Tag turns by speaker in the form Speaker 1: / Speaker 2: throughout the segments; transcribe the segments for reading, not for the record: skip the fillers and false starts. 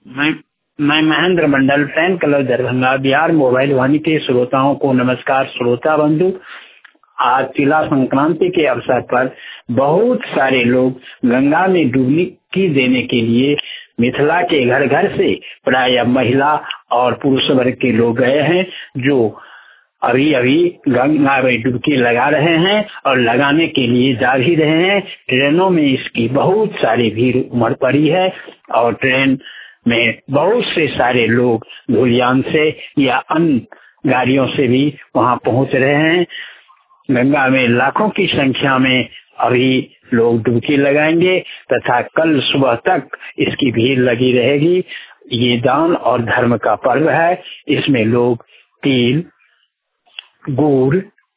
Speaker 1: मैं मैं Mahendra Mandal, fan club Darbhanga Bihar mobile Vani के श्रोताओं को नमस्कार। श्रोता बंधु, आज तिला संक्रांति के अवसर पर बहुत सारे लोग गंगा में डुबकी देने के लिए मिथिला के घर घर से प्राय महिला और पुरुष वर्ग के लोग गए हैं, जो अभी अभी गंगा में डुबकी लगा रहे हैं और लगाने के लिए जा भी रहे हैं। ट्रेनों में इसकी बहुत सारी भीड़ उमड़ पड़ी है और ट्रेन में बहुत से सारे लोग धुलियान से या अन्य गाड़ियों से भी वहां पहुंच रहे हैं। गंगा में लाखों की संख्या में अभी लोग डुबकी लगाएंगे तथा कल सुबह तक इसकी भीड़ लगी रहेगी। ये दान और धर्म का पर्व है। इसमें लोग तिल, गुड़,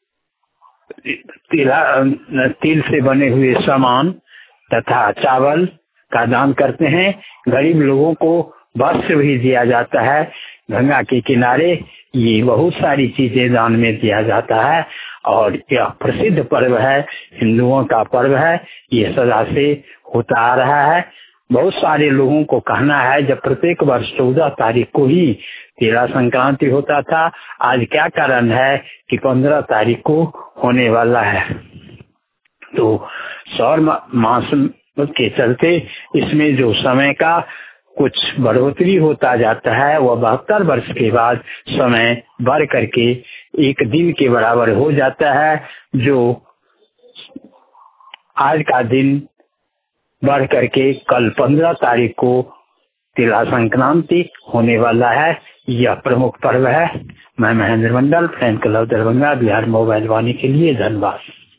Speaker 1: तिल से बने हुए सामान तथा चावल का दान करते हैं। गरीब लोगों को वस्त्र भी दिया जाता है। गंगा के किनारे ये बहुत सारी चीजें दान में दिया जाता है और यह प्रसिद्ध पर्व है, हिंदुओं का पर्व है। ये सदा से होता आ रहा है। बहुत सारे लोगों को कहना है जब प्रत्येक वर्ष 14 तारीख को ही तिला संक्रांति होता था, आज क्या कारण है कि 15 तारीख को होने वाला है। तो सौर मास के चलते इसमें जो समय का कुछ बढ़ोतरी होता जाता है, वह 72 वर्ष के बाद समय बढ़ करके एक दिन के बराबर हो जाता है, जो आज का दिन बढ़ करके कल 15 तारीख को तिला संक्रांति होने वाला है। यह प्रमुख पर्व है। मैं Mahendra Mandal, fan club Darbhanga Bihar mobile Vani के लिए धन्यवाद।